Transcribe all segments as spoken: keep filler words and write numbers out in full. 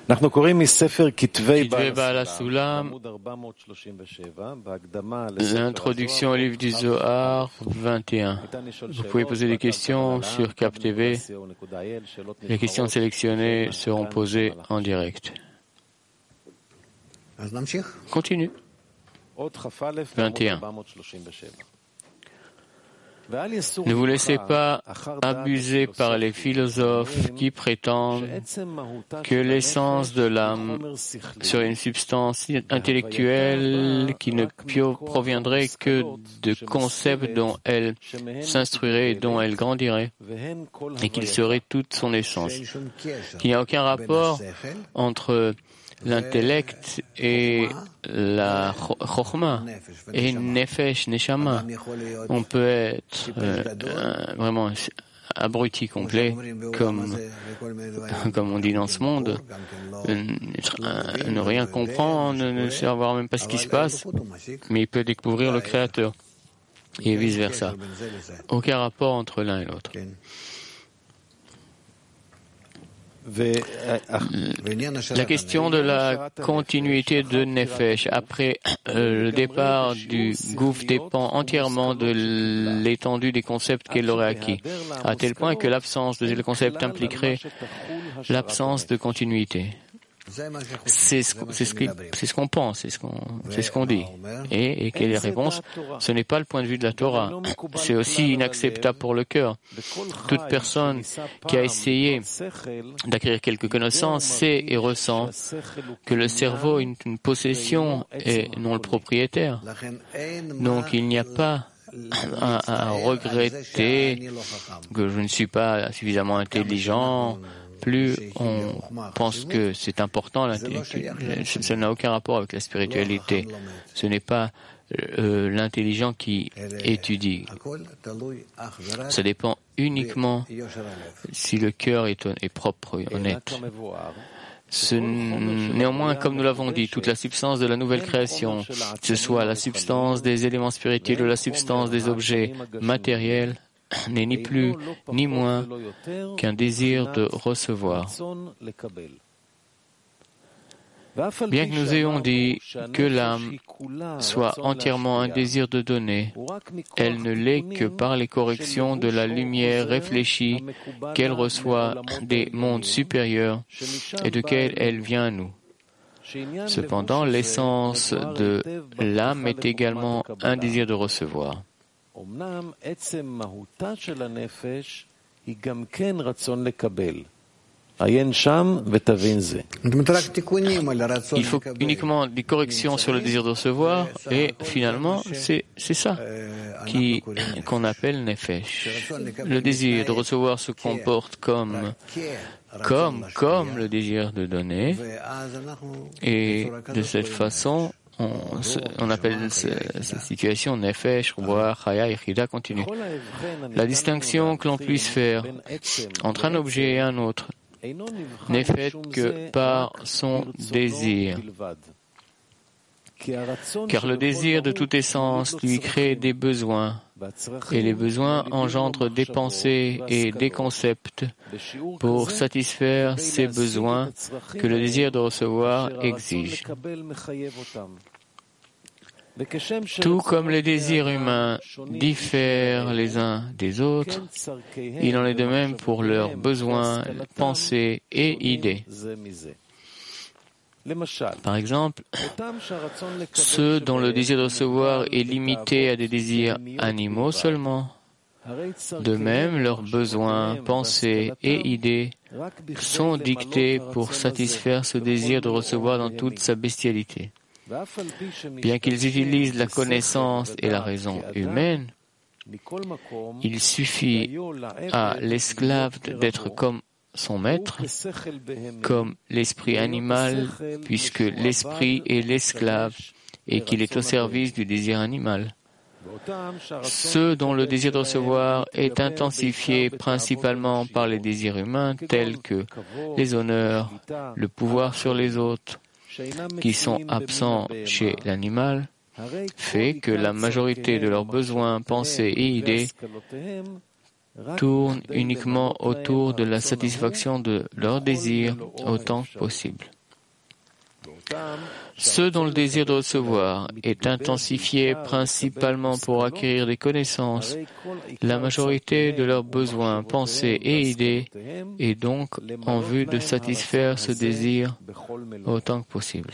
Kitvei Baal HaSulam, l'introduction au livre du Zohar vingt et un. Vous pouvez poser des questions sur Cap T V. Les questions sélectionnées seront posées en direct. Continue. vingt et un. Ne vous laissez pas abuser par les philosophes qui prétendent que l'essence de l'âme serait une substance intellectuelle qui ne proviendrait que de concepts dont elle s'instruirait et dont elle grandirait, et qu'il serait toute son essence. Il n'y a aucun rapport entre l'intellect et la chokhma et nefesh, neshama. On peut être euh, vraiment abruti complet, comme, comme on dit dans ce monde, euh, ne rien comprendre, ne savoir même pas ce qui se passe, mais il peut découvrir le Créateur, et vice-versa. Aucun rapport entre l'un et l'autre. La question de la continuité de Nefesh après euh, le départ du Gouf dépend entièrement de l'étendue des concepts qu'elle aurait acquis, à tel point que l'absence de ces concepts impliquerait l'absence de continuité. C'est ce, c'est ce, c'est ce qu'on pense, c'est ce qu'on, c'est ce qu'on dit. Et, et quelle est la réponse? Ce n'est pas le point de vue de la Torah. C'est aussi inacceptable pour le cœur. Toute personne qui a essayé d'acquérir quelques connaissances sait et ressent que le cerveau est une possession et non le propriétaire. Donc il n'y a pas à, à regretter que je ne suis pas suffisamment intelligent. Plus on pense que c'est important, ça n'a aucun rapport avec la spiritualité. Ce n'est pas euh, l'intelligent qui étudie. Ça dépend uniquement si le cœur est, est propre et honnête. Ce, néanmoins, comme nous l'avons dit, toute la substance de la nouvelle création, que ce soit la substance des éléments spirituels ou la substance des objets matériels, n'est ni plus ni moins qu'un désir de recevoir. Bien que nous ayons dit que l'âme soit entièrement un désir de donner, elle ne l'est que par les corrections de la lumière réfléchie qu'elle reçoit des mondes supérieurs et de quels elle vient à nous. Cependant, l'essence de l'âme est également un désir de recevoir. Il faut uniquement des corrections sur le désir de recevoir et finalement c'est, c'est ça qui, qu'on appelle nefesh. Le désir de recevoir se comporte comme comme, comme le désir de donner et de cette façon On, on appelle cette situation Nefesh, Ruach, Chaya, Yechida continue. La distinction que l'on puisse faire entre un objet et un autre n'est faite que par son désir. Car le désir de toute essence lui crée des besoins, et les besoins engendrent des pensées et des concepts pour satisfaire ces besoins que le désir de recevoir exige. Tout comme les désirs humains diffèrent les uns des autres, il en est de même pour leurs besoins, pensées et idées. Par exemple, ceux dont le désir de recevoir est limité à des désirs animaux seulement. De même, leurs besoins, pensées et idées sont dictés pour satisfaire ce désir de recevoir dans toute sa bestialité. Bien qu'ils utilisent la connaissance et la raison humaine, il suffit à l'esclave d'être comme son maître, comme l'esprit animal, puisque l'esprit est l'esclave et qu'il est au service du désir animal. Ceux dont le désir de recevoir est intensifié principalement par les désirs humains tels que les honneurs, le pouvoir sur les autres, qui sont absents chez l'animal, fait que la majorité de leurs besoins, pensées et idées tournent uniquement autour de la satisfaction de leurs désirs autant que possible. Ceux dont le désir de recevoir est intensifié principalement pour acquérir des connaissances, la majorité de leurs besoins, pensées et idées est donc en vue de satisfaire ce désir autant que possible.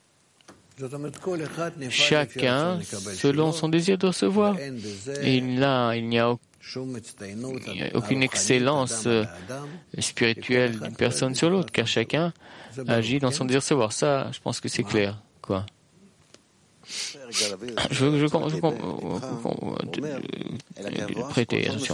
Chacun selon son désir de recevoir. Et là, il n'y a aucune excellence spirituelle d'une personne sur l'autre, car chacun agit dans son désir de recevoir. Ça, je pense que c'est clair. Quoi? Je veux, je, je, je, je prêter attention.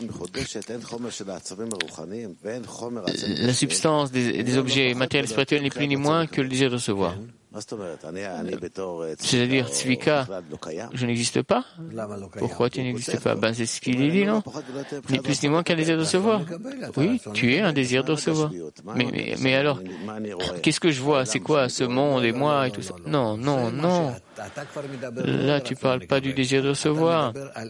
La substance des, des objets matériels spirituels n'est plus ni moins que le désir de recevoir. C'est-à-dire, Tzvika, je n'existe pas? Pourquoi tu n'existes pas? Ben, c'est ce qu'il dit, non? Ni plus ni moins qu'un désir de recevoir. Oui, tu es un désir de recevoir. Mais, mais, mais alors, qu'est-ce que je vois? C'est quoi ce monde et moi et tout ça? Non, non, non. Là, tu parles pas du désir de recevoir.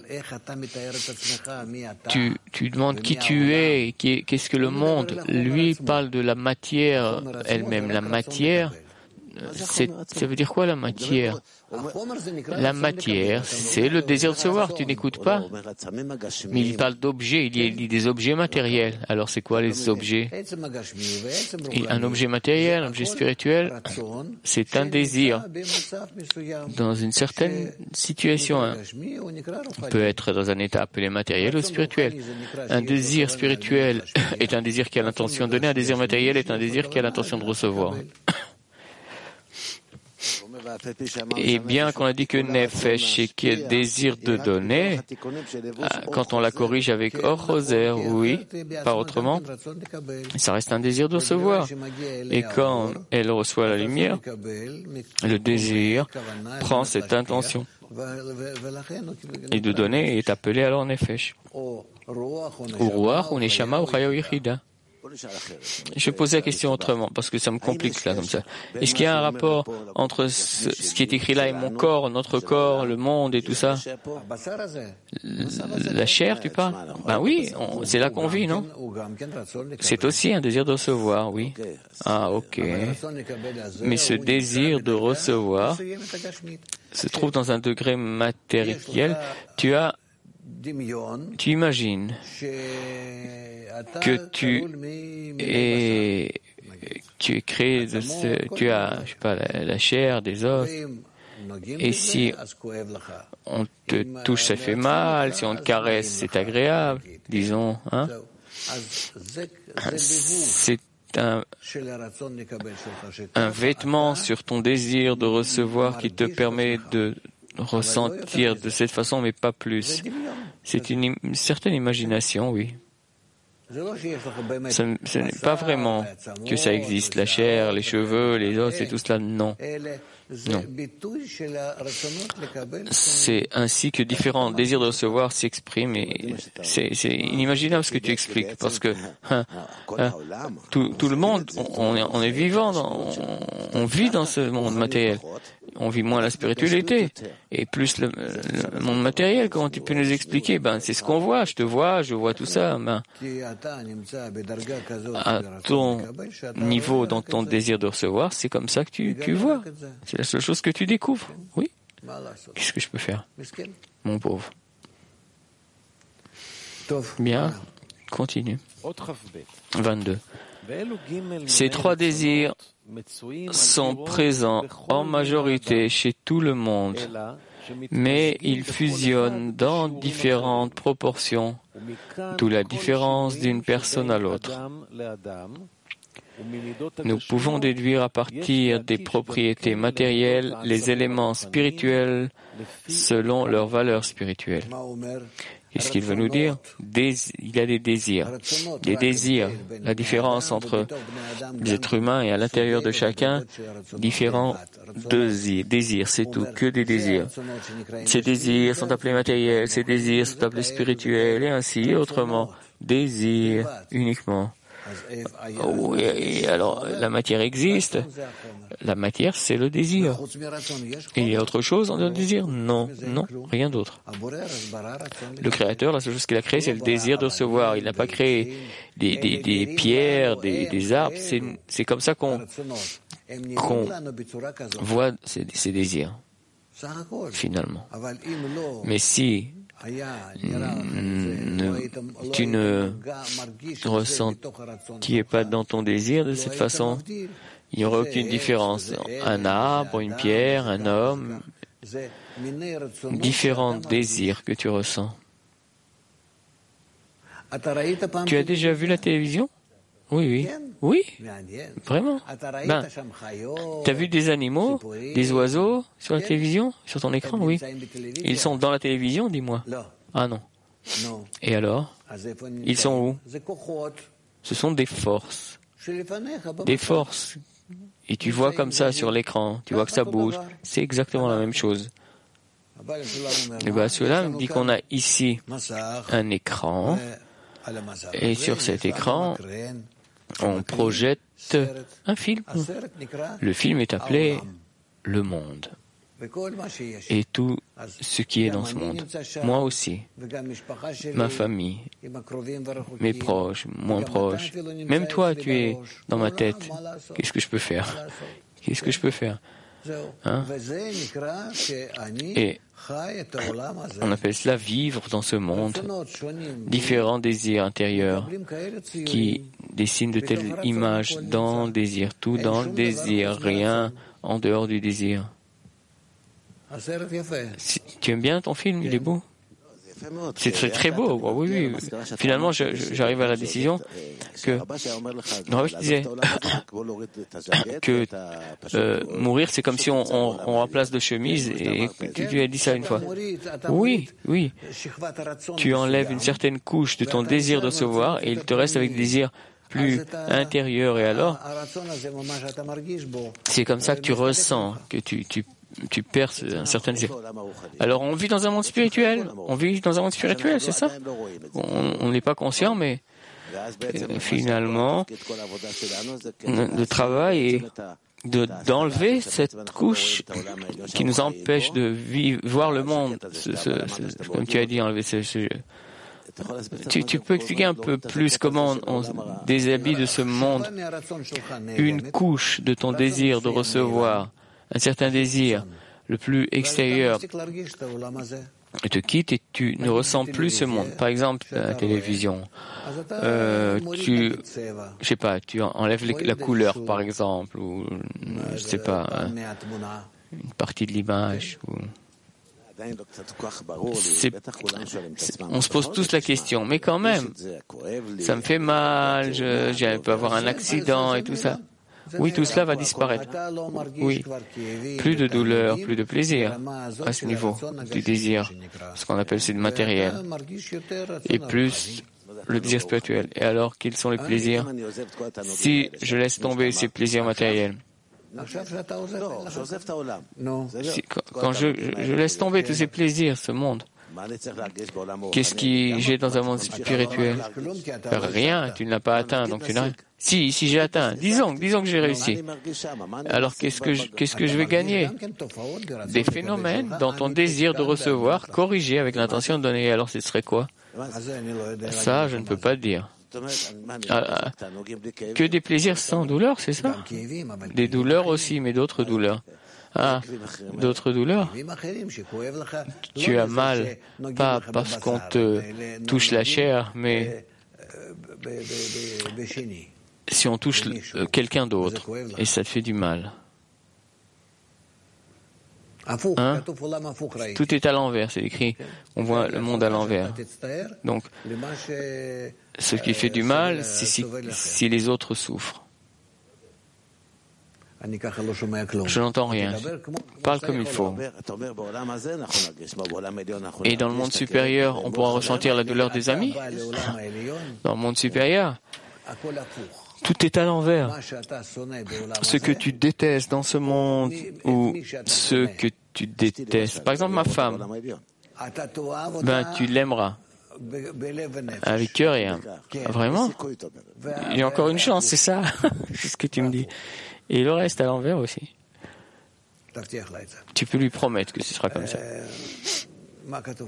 Tu, tu demandes qui tu es, qui, qu'est-ce que le monde? Lui parle de la matière elle-même. La matière, c'est, ça veut dire quoi la matière? La matière, c'est le désir de recevoir. Tu n'écoutes pas? Mais il parle d'objets, il dit des objets matériels. Alors c'est quoi les objets? Et un objet matériel, un objet spirituel, c'est un désir dans une certaine situation. Hein. On peut être dans un état appelé matériel ou spirituel. Un désir spirituel est un désir qui a l'intention de donner, un désir matériel est un désir qui a l'intention de recevoir. Et bien qu'on a dit que Nefesh est qui est le désir de donner, quand on la corrige avec Or Roser, oui, pas autrement, ça reste un désir de recevoir. Et quand elle reçoit la lumière, le désir prend cette intention. Et de donner est appelé alors Nefesh. Ou Ruach, ou Neshama, ou Chaya ou Yechida. Je vais poser la question autrement, parce que ça me complique là, comme ça. Est-ce qu'il y a un rapport entre ce, ce qui est écrit là et mon corps, notre corps, le monde et tout ça? La chair, tu parles? Ben oui, on, c'est là qu'on vit, non? C'est aussi un désir de recevoir, oui. Ah, ok. Mais ce désir de recevoir se trouve dans un degré matériel. Tu as Tu imagines que tu es, tu es créé de ce, tu as, je sais pas, la, la chair, des os, et si on te touche, ça fait mal, si on te caresse, c'est agréable, disons, hein. C'est un, un vêtement sur ton désir de recevoir qui te permet de ressentir de cette façon, mais pas plus. C'est une, une certaine imagination, oui. Ce, ce n'est pas vraiment que ça existe, la chair, les cheveux, les os et tout cela, non. Non. C'est ainsi que différents désirs de recevoir s'expriment et c'est, c'est inimaginable ce que tu expliques parce que hein, hein, tout, tout le monde, on, on est vivant, dans, on, on vit dans ce monde matériel. On vit moins la spiritualité et plus le, le monde matériel. Comment tu peux nous expliquer? Ben, c'est ce qu'on voit. Je te vois, je vois tout ça. Ben, à ton niveau, dans ton désir de recevoir, c'est comme ça que tu, tu vois. C'est la seule chose que tu découvres. Oui. Qu'est-ce que je peux faire, mon pauvre? Bien. Continue. vingt-deux. Ces trois désirs sont présents en majorité chez tout le monde, mais ils fusionnent dans différentes proportions, d'où la différence d'une personne à l'autre. Nous pouvons déduire à partir des propriétés matérielles les éléments spirituels selon leur valeur spirituelle. Qu'est-ce qu'il veut nous dire? Des, il y a des désirs. Des désirs. La différence entre les êtres humains et à l'intérieur de chacun, différents désirs. Désirs, c'est tout, que des désirs. Ces désirs sont appelés matériels, ces désirs sont appelés spirituels, et ainsi, autrement, désirs uniquement. Oui, et alors, la matière existe. La matière, c'est le désir. Et il y a autre chose dans le désir? Non, non, rien d'autre. Le Créateur, la seule chose qu'il a créé, c'est le désir de recevoir. Il n'a pas créé des, des, des pierres, des, des arbres. C'est, c'est comme ça qu'on, qu'on voit ces, ces désirs, finalement. Mais si ne, tu ne ressentais pas dans ton désir de cette façon, il n'y aurait aucune différence. Un arbre, une pierre, un homme, différents désirs que tu ressens. Tu as déjà vu la télévision? Oui, oui. Oui, vraiment. Ben, tu as vu des animaux, des oiseaux sur la télévision, sur ton écran? Oui. Ils sont dans la télévision, dis-moi. Ah non. Et alors? Ils sont où? Ce sont des forces. Des forces. Et tu vois comme ça sur l'écran, tu vois que ça bouge. C'est exactement la même chose. Le Baal Sulam dit qu'on a ici un écran, et sur cet écran, on projette un film. Le film est appelé Le Monde. Et tout ce qui est dans ce monde. Moi aussi, ma famille, mes proches, moins proches, même toi, tu es dans ma tête. Qu'est-ce que je peux faire? Qu'est-ce que je peux faire? Hein? Et on appelle cela vivre dans ce monde, différents désirs intérieurs qui dessinent de telles images dans le désir, tout dans le désir, rien en dehors du désir. Si, tu aimes bien ton film? Il est beau. C'est très très beau. Oh, oui, oui. Finalement, je, je, j'arrive à la décision que le Rabbi disait que euh, mourir, c'est comme si on, on, on remplace de chemise. Et tu, tu as dit ça une fois. Oui, oui. Tu enlèves une certaine couche de ton désir de recevoir et il te reste avec des désirs plus intérieurs. Et alors, c'est comme ça que tu ressens, que tu tu tu perds un certain désir. Alors on vit dans un monde spirituel, on vit dans un monde spirituel, c'est ça? On n'est pas conscient, mais euh, finalement, le travail est de, d'enlever cette couche qui nous empêche de vivre, voir le monde, ce, ce, ce, comme tu as dit, enlever ce, ce tu, tu peux expliquer un peu plus comment on, on déshabille de ce monde une couche de ton désir de recevoir, un certain désir, le plus extérieur, te quitte et tu ne ressens plus ce monde. Par exemple, la télévision, euh, tu, je sais pas, tu enlèves les, la couleur, par exemple, ou je sais pas, hein, une partie de l'image. Ou... C'est, c'est, on se pose tous la question, mais quand même, ça me fait mal, je, je peux avoir un accident et tout ça. Oui, tout cela va disparaître. Oui, plus de douleur, plus de plaisir à ce niveau du désir, ce qu'on appelle c'est le matériel, et plus le désir spirituel. Et alors, quels sont les plaisirs? Si je laisse tomber ces plaisirs matériels, si, quand je, je laisse tomber tous ces plaisirs, ce monde, qu'est-ce que j'ai dans un monde spirituel? Rien, tu ne l'as pas atteint, donc tu n'as rien. Si, si j'ai atteint, disons, disons que j'ai réussi. Alors qu'est-ce que je, qu'est-ce que je vais gagner? Des phénomènes dans ton désir de recevoir, corrigés avec l'intention de donner. Alors ce serait quoi? Ça, je ne peux pas dire. Ah, que des plaisirs sans douleur, c'est ça? Des douleurs aussi, mais d'autres douleurs. Ah, d'autres douleurs. Tu as mal, pas parce qu'on te touche la chair, mais si on touche quelqu'un d'autre et ça te fait du mal. Hein? Tout est à l'envers, c'est écrit. On voit le monde à l'envers. Donc, ce qui fait du mal, c'est si, si les autres souffrent. Je n'entends rien. Parle comme il faut. Et dans le monde supérieur, on pourra ressentir la douleur des amis. Dans le monde supérieur, tout est à l'envers. Ce que tu détestes dans ce monde ou ce que tu détestes. Par exemple, ma femme, ben, tu l'aimeras. Avec cœur et âme. Vraiment? Il y a encore une chance, c'est ça? C'est ce que tu me dis. Et le reste à l'envers aussi. Tu peux lui promettre que ce sera comme ça.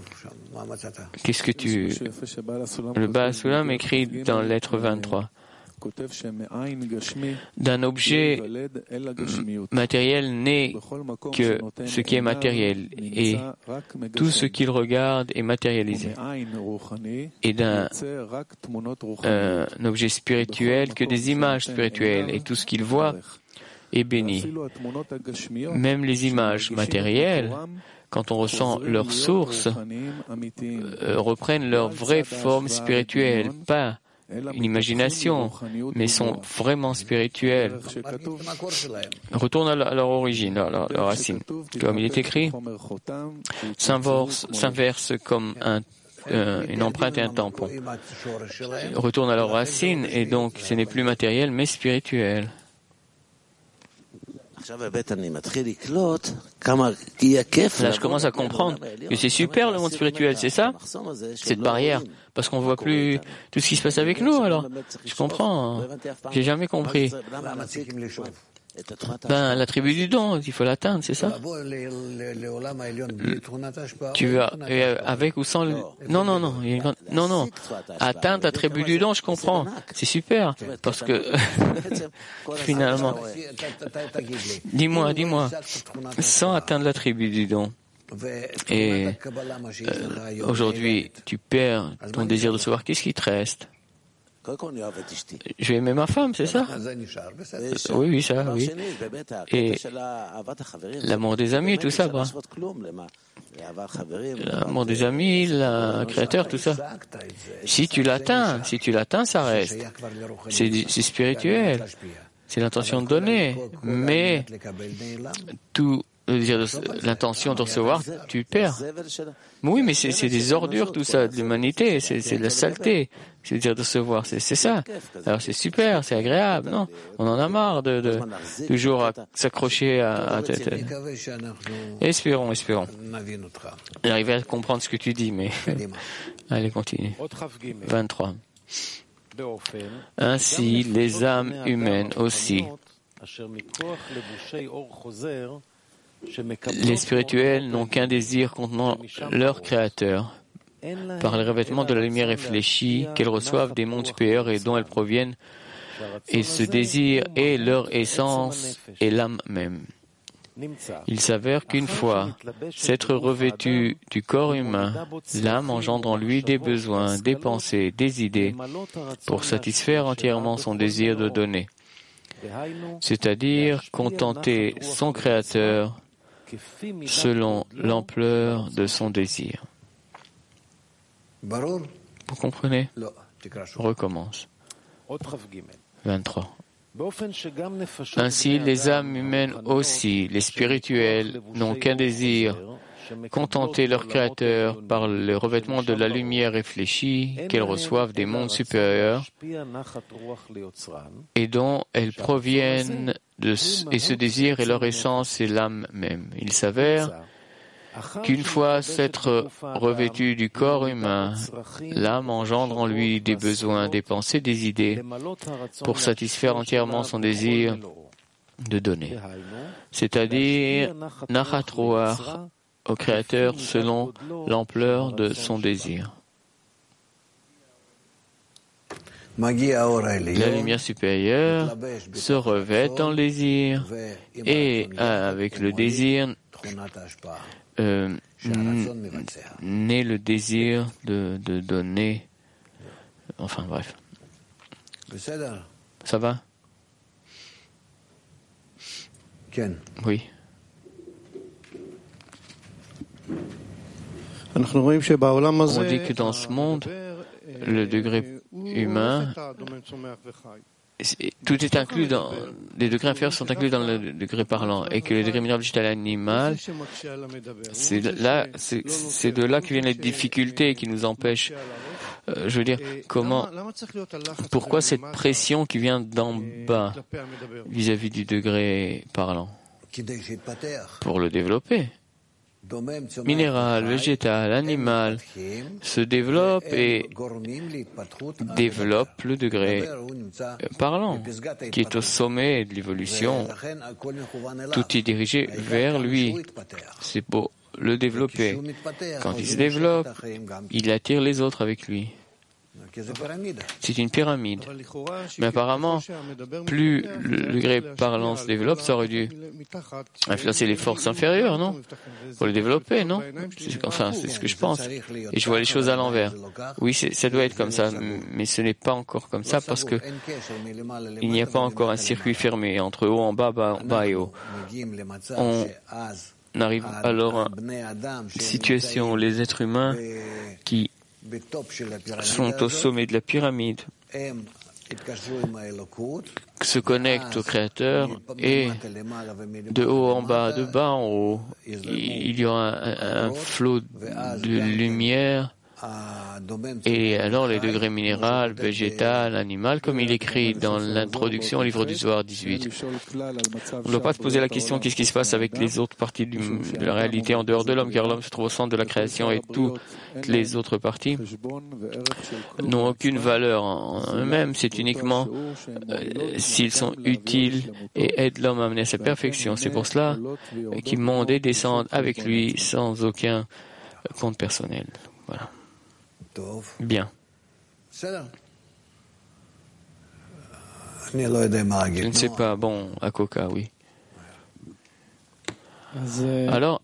Qu'est-ce que tu... Le Baal Sulam écrit dans la lettre vingt-trois. d'un objet matériel n'est que ce qui est matériel, et tout ce qu'il regarde est matérialisé, et d'un euh, un objet spirituel que des images spirituelles, et tout ce qu'il voit est béni. Même les images matérielles, quand on ressent leur source, euh, reprennent leur vraie forme spirituelle, pas une imagination, mais sont vraiment spirituelles. Retourne à leur origine, à leur, leur racine. Comme il est écrit, s'inverse, s'inverse comme un, euh, une empreinte et un tampon. Retourne à leur racine, et donc ce n'est plus matériel, mais spirituel. Là, je commence à comprendre que c'est super le monde spirituel, c'est ça? Cette barrière, parce qu'on ne voit plus tout ce qui se passe avec nous, alors. Je comprends. Hein. J'ai jamais compris. Ben, la tribu du don, il faut l'atteindre, c'est ça? Tu veux, avec ou sans le... Non, non, non. Non, non. Atteindre la tribu du don, je comprends. C'est super. Parce que, finalement, dis-moi, dis-moi, sans atteindre la tribu du don, et euh, aujourd'hui, tu perds ton désir de savoir, qu'est-ce qui te reste? Je vais aimer ma femme, c'est ça? Oui, oui, ça, oui. Et l'amour des amis, tout ça, bah. L'amour des amis, le créateur, tout ça. Si tu l'atteins, si tu l'atteins, ça reste. C'est, c'est spirituel. C'est l'intention de donner. Mais tout, l'intention de recevoir, tu perds. Oui, mais c'est, c'est des ordures, tout ça, de l'humanité. C'est, c'est de la saleté. C'est le dire de recevoir, c'est, c'est ça. Alors c'est super, c'est agréable, non? On en a marre de, de toujours à s'accrocher à, à tête. Espérons, espérons. J'arrive à comprendre ce que tu dis, mais allez, continue. vingt-trois. Ainsi, les âmes humaines aussi. Les spirituels n'ont qu'un désir contenant leur Créateur, par les revêtements de la lumière réfléchie qu'elles reçoivent des mondes supérieurs et dont elles proviennent, et ce désir est leur essence et l'âme même. Il s'avère qu'une fois s'être revêtu du corps humain, l'âme engendre en lui des besoins, des pensées, des idées, pour satisfaire entièrement son désir de donner, c'est-à-dire contenter son Créateur selon l'ampleur de son désir. Vous comprenez? Recommence. vingt-trois. Ainsi, les âmes humaines aussi, les spirituels, n'ont qu'un désir, contenter leur Créateur par le revêtement de la lumière réfléchie qu'elles reçoivent des mondes supérieurs et dont elles proviennent, de, et ce désir est leur essence et l'âme même. Il s'avère qu'une fois s'être revêtu du corps humain, l'âme engendre en lui des besoins, des pensées, des idées, pour satisfaire entièrement son désir de donner, c'est-à-dire nachat ruach au Créateur selon l'ampleur de son désir. La lumière supérieure se revêt dans le désir et avec le désir euh, naît le désir de, de donner. Enfin bref. Ça va? Oui. On dit que dans ce monde, le degré humain, tout est inclus dans, les degrés inférieurs sont inclus dans le degré parlant, et que le degré mineur végétal animal, c'est là, c'est, c'est de là que viennent les difficultés qui nous empêchent. Euh, je veux dire, comment, pourquoi cette pression qui vient d'en bas vis-à-vis du degré parlant? Pour le développer. Minéral, végétal, animal se développe et développe le degré parlant, qui est au sommet de l'évolution. Tout est dirigé vers lui. C'est pour le développer. Quand il se développe, il attire les autres avec lui. C'est une pyramide. Mais apparemment, plus le degré parlant se développe, ça aurait dû influencer les forces inférieures, non? Pour le développer, non? C'est, enfin, c'est ce que je pense. Et je vois les choses à l'envers. Oui, c'est, ça doit être comme ça, mais ce n'est pas encore comme ça parce que il n'y a pas encore un circuit fermé entre haut en bas, bas, bas et haut. On arrive alors à une situation où les êtres humains qui sont au sommet de la pyramide se connectent au Créateur et de haut en bas, de bas en haut, il y aura un, un flot de lumière et alors les degrés minéral, végétal, animal, comme il écrit dans l'introduction au livre du Zohar dix-huit. On ne doit pas se poser la question qu'est-ce qui se passe avec les autres parties du, de la réalité en dehors de l'homme, car l'homme se trouve au centre de la création et toutes les autres parties n'ont aucune valeur en eux-mêmes. C'est uniquement euh, s'ils sont utiles et aident l'homme à amener à sa perfection. C'est pour cela qu'ils montent et descendent avec lui sans aucun compte personnel. Voilà. Bien. Je ne sais pas. Bon, à Coca, oui. Alors,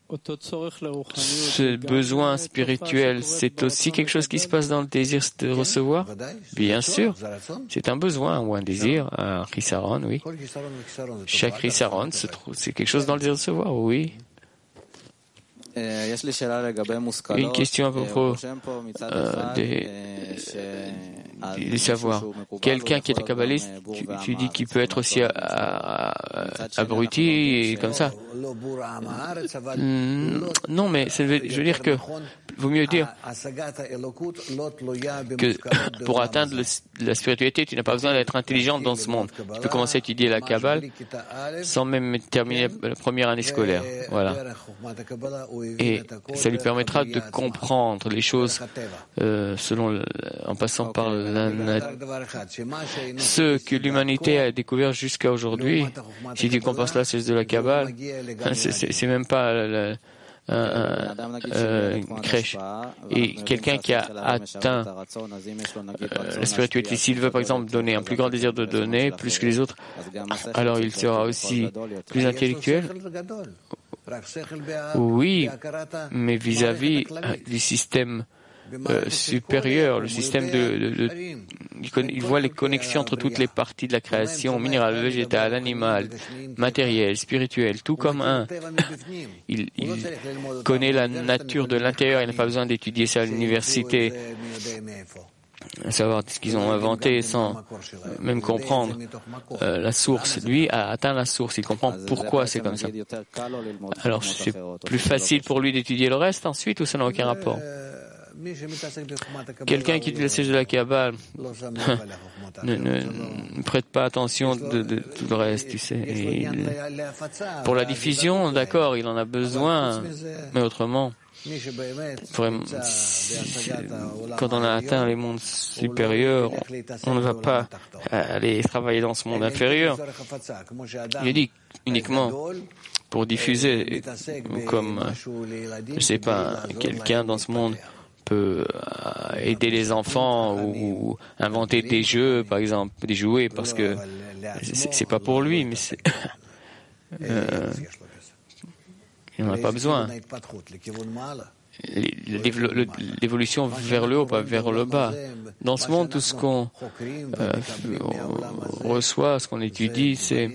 ce besoin spirituel, c'est aussi quelque chose qui se passe dans le désir de recevoir? Bien sûr. C'est un besoin ou un désir, un chisaron, oui. Chaque chisaron se trouve, c'est quelque chose dans le désir de recevoir, oui. Une question à propos euh, des, des savoirs. Quelqu'un qui est kabbaliste, tu, tu dis qu'il peut être aussi à, à, à, abruti et comme ça. Non, mais ça veut, je veux dire que vaut mieux dire que pour atteindre le, la spiritualité, tu n'as pas besoin d'être intelligent dans ce monde. Tu peux commencer à étudier la Kabbale sans même terminer la première année scolaire. Voilà. Et ça lui permettra de comprendre les choses euh, selon le, en passant par la nature. Ce que l'humanité a découvert jusqu'à aujourd'hui, si tu compares cela à celle de la Kabbale, c'est, c'est, c'est même pas la, Un, un, euh, une crèche. Et quelqu'un qui a atteint euh, la spiritualité, s'il veut par exemple donner un plus grand désir de donner, plus que les autres, alors il sera aussi plus intellectuel. Oui, mais vis-à-vis du système euh, supérieur, le système de, de, de, de il voit les connexions entre toutes les parties de la création, minérale, végétale, animale, matérielle, spirituelle, tout comme un. Il, il connaît la nature de l'intérieur, il n'a pas besoin d'étudier ça à l'université, savoir ce qu'ils ont inventé sans même comprendre euh, la source. Lui a atteint la source, il comprend pourquoi c'est comme ça. Alors c'est plus facile pour lui d'étudier le reste ensuite ou ça n'a aucun rapport? Quelqu'un qui dit le siège de la Kabbale ne, ne, ne prête pas attention de, de tout le reste, tu sais. Et il, pour la diffusion, d'accord, il en a besoin, mais autrement, vraiment, si, quand on a atteint les mondes supérieurs, on, on ne va pas aller travailler dans ce monde inférieur. Je dis uniquement pour diffuser, comme, je sais pas, quelqu'un dans ce monde peut aider les enfants ou inventer des jeux, par exemple, des jouets, parce que c'est, c'est pas pour lui, mais c'est, euh, il n'en a pas besoin. L'évolution vers le haut, pas vers le bas. Dans ce monde, tout ce qu'on euh, reçoit, ce qu'on étudie, c'est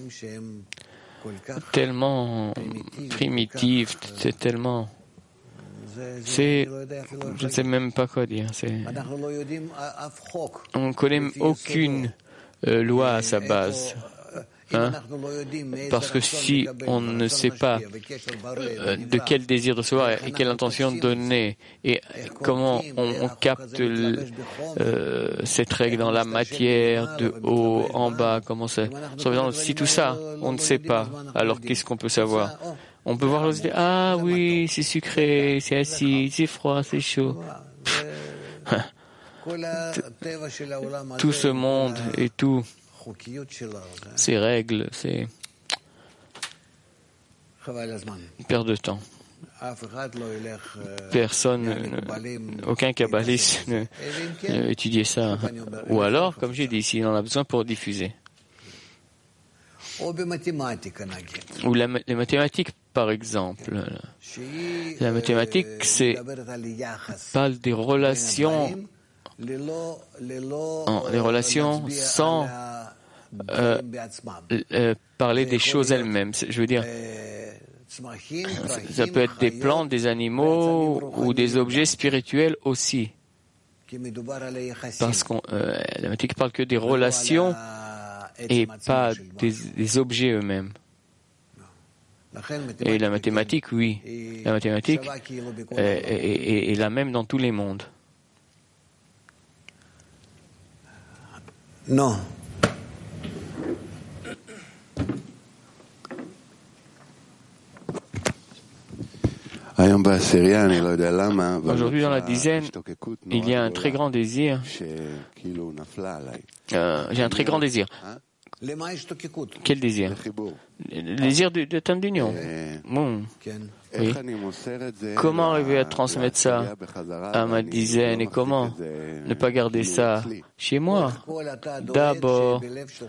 tellement primitif, c'est tellement... C'est, je ne sais même pas quoi dire. C'est, on ne connaît aucune euh, loi à sa base. Hein? Parce que si on ne sait pas euh, de quel désir recevoir et quelle intention donner et comment on, on capte le, euh, cette règle dans la matière, de haut, en bas, comment ça, si tout ça, on ne sait pas, alors qu'est-ce qu'on peut savoir? On peut voir, ah oui, c'est sucré, c'est acide, c'est froid, c'est chaud. Tout ce monde et tout, ces règles, c'est une perte de temps. Personne, ne, aucun kabbaliste ne, ne étudiait ça. Ou alors, comme j'ai dit, s'il en a besoin pour diffuser. Ou la, les mathématiques, par exemple. La mathématique, c'est parle des relations, non, des relations sans euh, euh, parler des choses elles-mêmes. Je veux dire, ça peut être des plantes, des animaux ou des objets spirituels aussi. Parce que euh, la mathématique parle que des relations et pas des, des objets eux-mêmes. Et la mathématique, oui. La mathématique est, est, est la même dans tous les mondes. Non. Aujourd'hui, dans la dizaine, il y a un très grand désir. Euh, j'ai un très grand désir. Quel désir? Le désir de, de terme d'union. Bon. Oui. Comment arriver à transmettre ça à ma dizaine et comment ne pas garder ça chez moi? D'abord,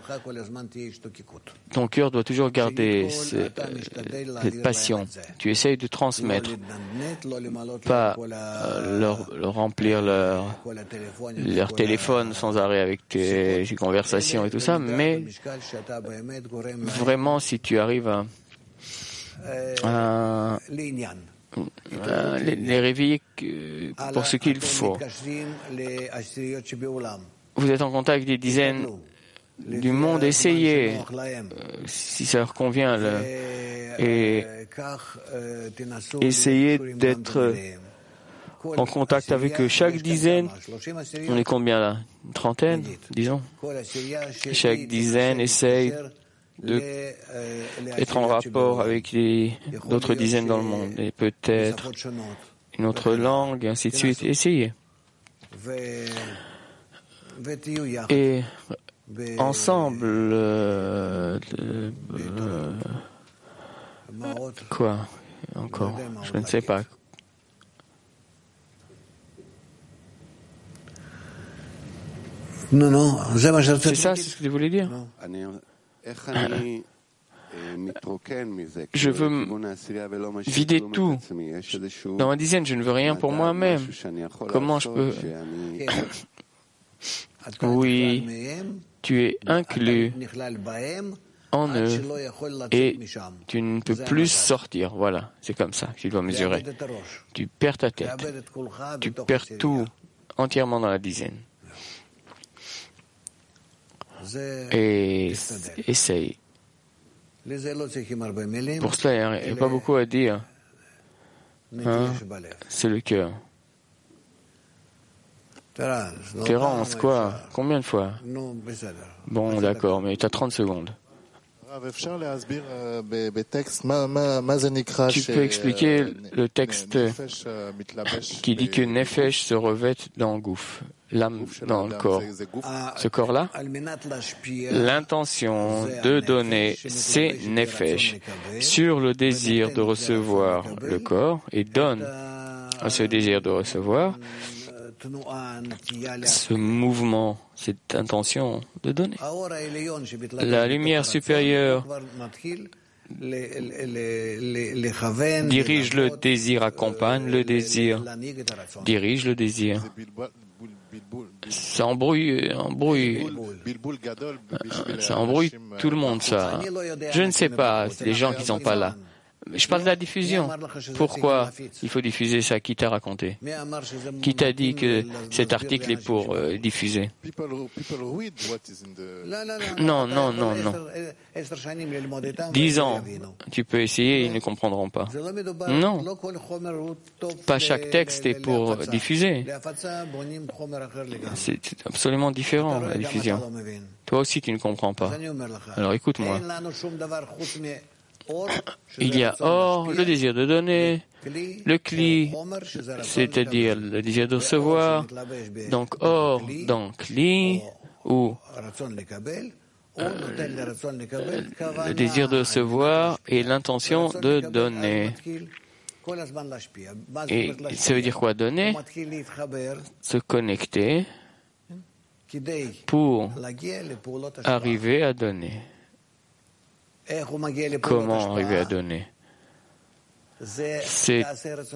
ton cœur doit toujours garder ce, cette passion. Tu essayes de transmettre, pas euh, leur, leur remplir leur, leur téléphone sans arrêt avec tes, tes conversations et tout ça, mais vraiment si tu arrives à Euh, euh, les, les réveiller pour ce qu'il faut. Vous êtes en contact avec des dizaines du monde, essayez, euh, si ça leur convient, le, et essayez d'être en contact avec eux. Chaque dizaine, on est combien là? Une trentaine, disons. Chaque dizaine essaye de être en rapport avec les d'autres dizaines dans le monde et peut-être une autre langue, et ainsi de suite. Essayez. Et ensemble, euh, euh, quoi encore? Je ne sais pas. Non, non, c'est ça, c'est ce que je voulais dire. Je veux vider tout. Dans ma dizaine, je ne veux rien pour moi-même. Comment je peux... Oui, tu es inclus en eux et tu ne peux plus sortir. Voilà, c'est comme ça que tu dois mesurer. Tu perds ta tête. Tu perds tout entièrement dans la dizaine. Et essaye. Pour cela, il n'y a pas beaucoup à dire. Hein? C'est le cœur. Terence, quoi? Combien de fois? Bon, d'accord, mais tu as trente secondes. Tu peux expliquer le texte qui dit que Nefesh se revêt dans le gouffre, l'âme dans le corps. Ce corps-là, l'intention de donner, c'est Nefesh sur le désir de recevoir le corps et donne à ce désir de recevoir ce mouvement, cette intention de donner. La lumière supérieure dirige le désir, accompagne le désir, dirige le désir. Ça embrouille, embrouille, ça embrouille tout le monde, ça. Je ne sais pas, les gens qui ne sont pas là. Je parle de la diffusion. Pourquoi il faut diffuser ça? Qui t'a raconté? Qui t'a dit que cet article est pour euh, diffuser? Non, non, non, non. Dix ans, tu peux essayer, ils ne comprendront pas. Non, pas chaque texte est pour diffuser. C'est absolument différent, la diffusion. Toi aussi, tu ne comprends pas. Alors écoute-moi. Il y a or, le désir de donner, le kli, c'est-à-dire le désir de recevoir, donc or dans kli, ou euh, le désir de recevoir et l'intention de donner. Et ça veut dire quoi donner? Se connecter pour arriver à donner. Comment arriver à donner? C'est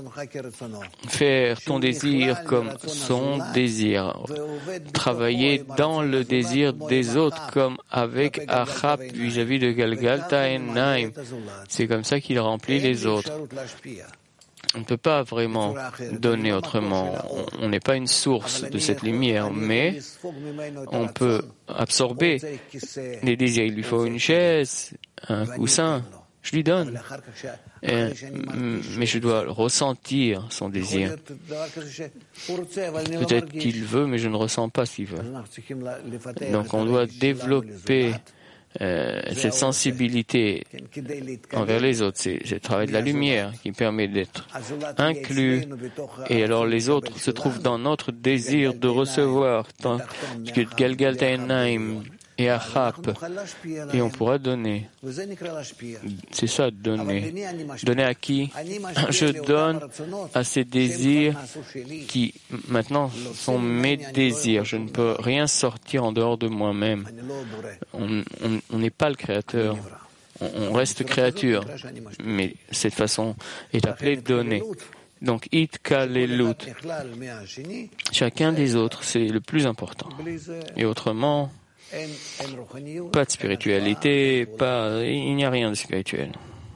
faire ton désir comme son désir, travailler dans le désir des autres comme avec Achab vis-à-vis de Galgalta et Naim. C'est comme ça qu'il remplit les autres. On ne peut pas vraiment donner autrement. On n'est pas une source de cette lumière, mais on peut absorber les désirs. Il lui faut une chaise, un coussin. Je lui donne. Et, mais je dois ressentir son désir. Peut-être qu'il veut, mais je ne ressens pas ce qu'il veut. Donc on doit développer euh, cette sensibilité envers les autres. C'est, c'est le travail de la lumière qui permet d'être inclus. Et alors les autres se trouvent dans notre désir de recevoir, tant que Galgalta Naim et Achab, et on pourra donner. C'est ça, donner. Donner à qui? Je donne à ces désirs qui, maintenant, sont mes désirs. Je ne peux rien sortir en dehors de moi-même. On n'est pas le créateur. On, on reste créature. Mais cette façon est appelée donner. Donc, it kalelut. Chacun des autres, c'est le plus important. Et autrement, pas de spiritualité, pas, il n'y a rien de spirituel.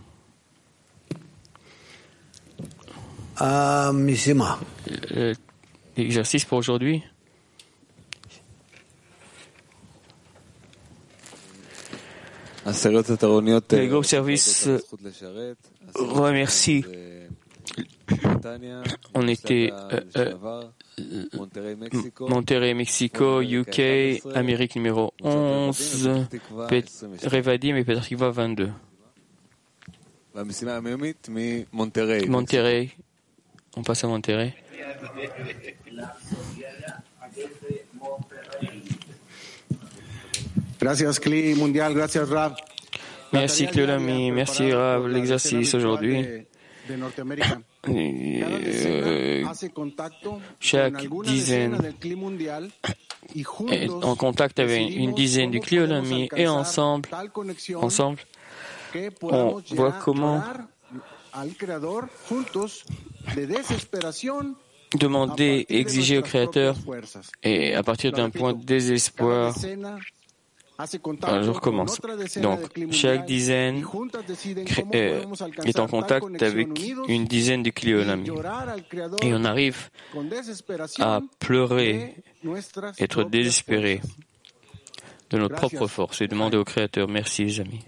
L'exercice pour aujourd'hui. Le groupe service remercie. On était euh, euh, Monterrey, Mexico, U K, Amérique numéro onze, Pet- Revadim et Petah Tikva vingt-deux. Monterrey. On passe à Monterrey. Merci Cléolami, merci Rav, l'exercice aujourd'hui. Euh, chaque dizaine est en contact avec une dizaine du Cliolami et ensemble, ensemble, on voit comment demander, exiger au Créateur et à partir d'un point de désespoir, alors je recommence. Donc, chaque dizaine euh, est en contact avec une dizaine de Cliolami. Et on arrive à pleurer, être désespéré de notre propre force et demander au Créateur, merci les amis.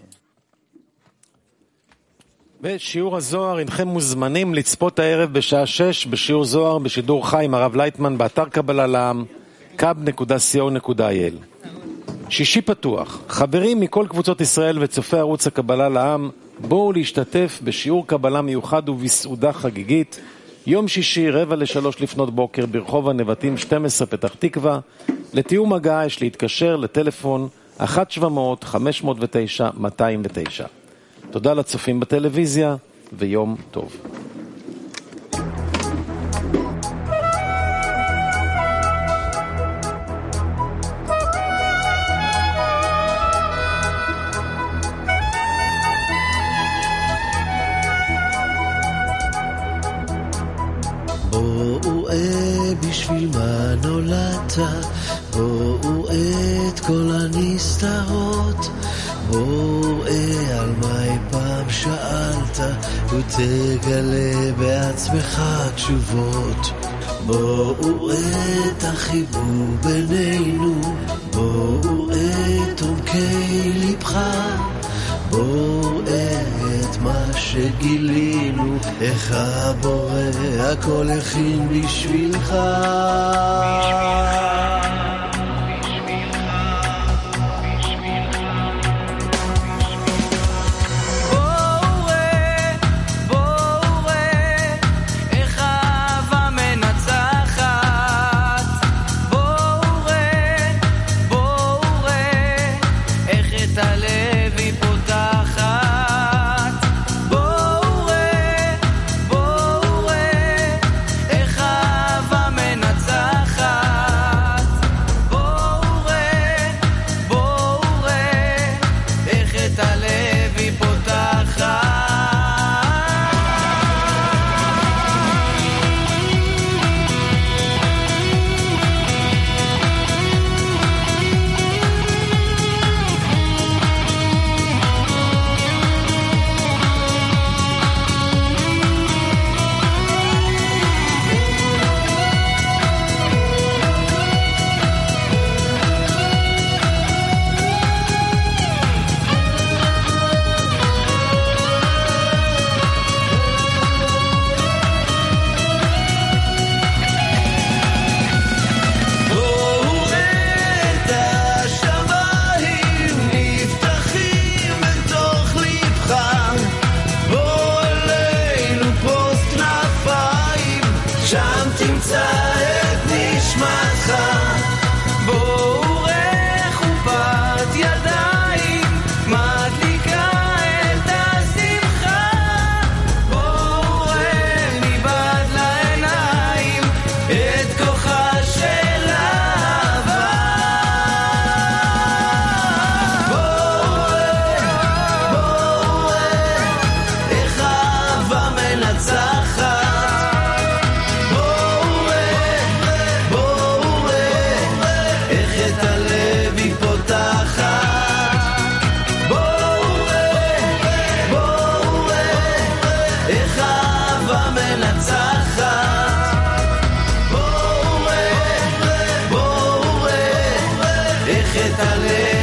בשיעור הזוהר הנכם מוזמנים לצפות הערב בשעה שש בשיעור זוהר בשידור חי עם הרב לייטמן באתר קבלה לעם קאב נקודה סי או נקודה איי אל. שישי פתוח. חברים מכל קבוצות ישראל וצופי ערוץ הקבלה לעם, בואו להשתתף בשיעור קבלה מיוחד ובסעודה חגיגית, יום שישי רבע לשלוש לפנות בוקר ברחוב הנבטים שתים עשרה פתח תקווה. לתיאום הגעה יש להתקשר לטלפון אחת שבע מאות חמש מאות ותשע מאתיים ותשע. תודה לצופים בטלוויזיה ויום טוב. בואו אה בשביל מה נולדת, בואו את כל הנסתרות, בואו אה על מה אי פעם שאלת, ותגלה בעצמך תשובות. בואו את החיבור בינינו, בואו את עומקי לבך, בואו את מה שגילינו, איך הבורא הכל הכין בשבילך. בואו מנצחת. בואו ראה חופת ידיים מדליקה את השמחה. בואו ראה מבעד לעיניים את כוחה של אהבה. בואו ראה, בואו ראה איך האהבה מנצחת. בואו ראה, בואו ראה איך את הלב היא פותחת. בואו ראה, בואו ראה איך האהבה מנצחת. בואו ראה, בואו ראה איך את הלב